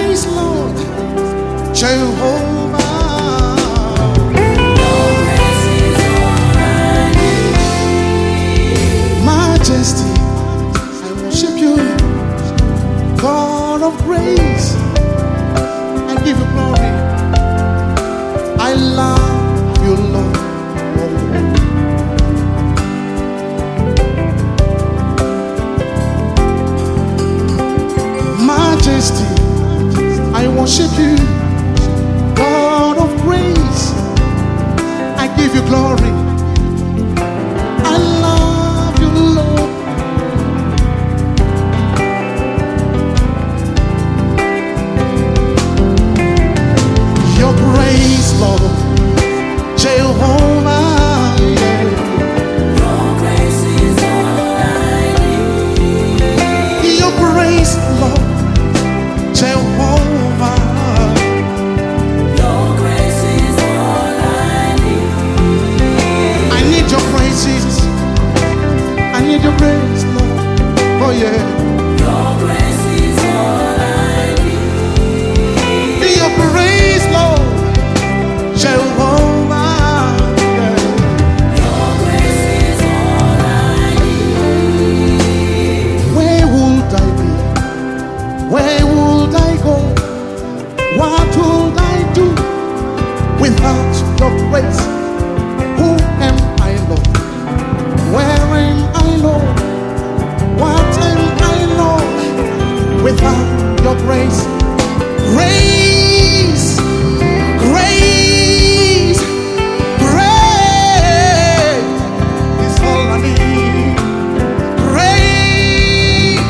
grace, Lord, Jehovah. Majesty, I worship you, God of grace. I give you glory. I love you, Lord. Majesty, I worship you, God of grace. I give you glory. I love you, Lord. Your grace, Lord, Jehovah. Yeah. Your grace is all I need. Your grace, Lord, Jehovah. Your grace is all I need. I need your grace, Jesus. I need your grace, Lord. Oh yeah. Your grace is all I need. Your grace, Lord, Jehovah. Yeah. Your grace is all I need. Where would I be? Where would I go? What would I do without your grace? Who am I, Lord? Where am I, Lord? What am I, Lord, without your grace? Grace, grace, grace is all I need. Grace,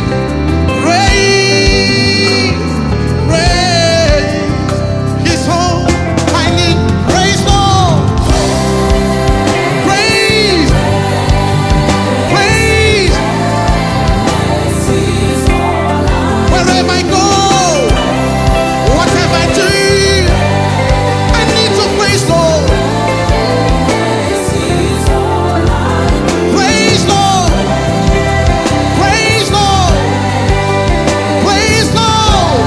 grace, grace is all I need. Grace, Lord. Grace, grace. Wherever I go, whatever I do, I need your grace, Lord. Praise, Lord. Praise, Lord. Praise, Lord.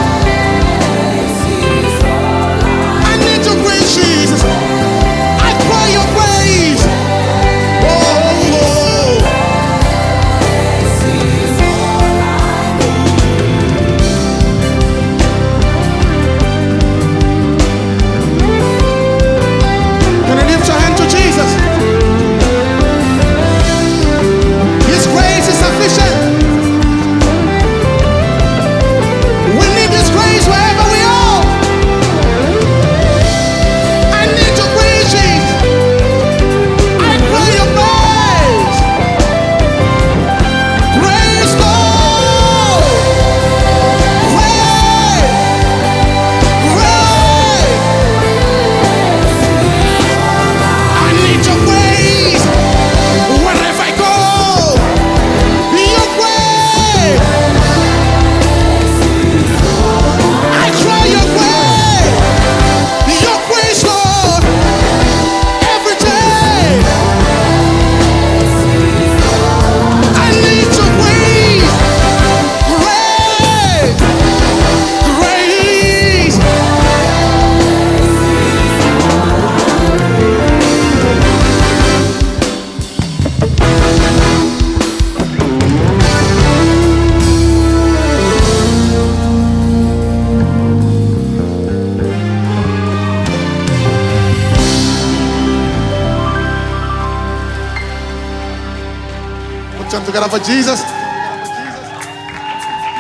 I need your grace, Jesus. I cry your praise. Oh, can you lift your hand to Jesus? His grace is sufficient. We need His grace wherever we are. I need your grace, Jesus. I pray your grace. Grace, Lord. Grace. Grace. I need your grace wherever I go. Your grace. I cry your grace. Your grace, Lord. Every day. I need your grace. Grace. Grace. Put them together for Jesus.